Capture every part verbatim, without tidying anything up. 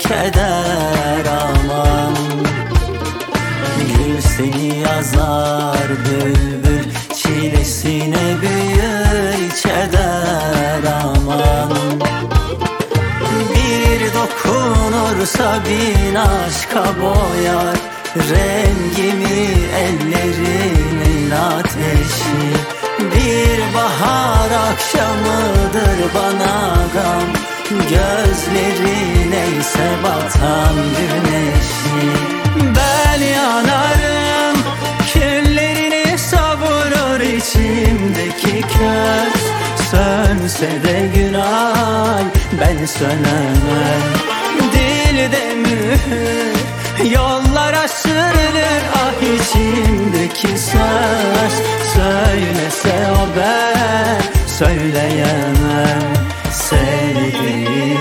keder aman. Gül seni yazar, bülbül çilesine büyür keder aman. Bir dokunursa bin aşka boyar rengimi ellerimin ateşi. Bir bahar akşamıdır bana gam, gözlerin ise batan güneşi. Ben yanarım, küllerini savurur içimdeki köz. Sönse de günay, ben sönemem. Dilde mühür, yollara sürülür ah içimdeki söz. Söylese o ben, söyleyemem sevdiğim.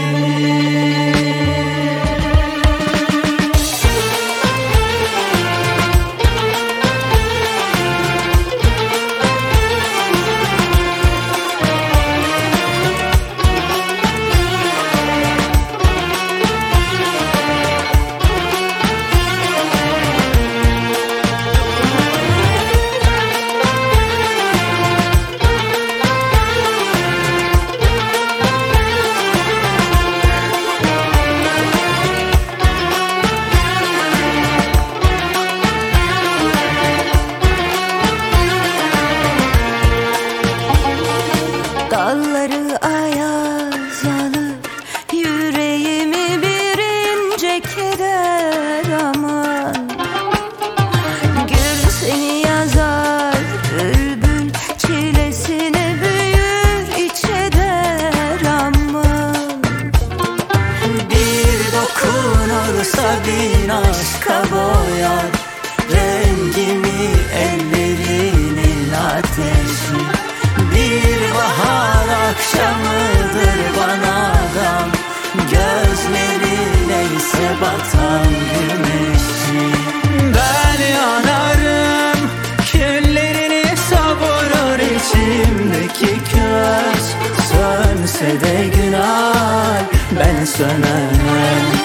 Dalları ayaz alır, yüreğimi bir ince keder aman. Gül seni yazar, bülbül çilesine büyür iç eder aman. Bir dokunursa bin aşka boyar rengimi ellerinin ateşi. Bir bahar akşamıdır bana gam, gözlerine ise batan güneşi. Ben yanarım, küllerini savurur içimdeki köz. Sönse de günay, ben sönemem.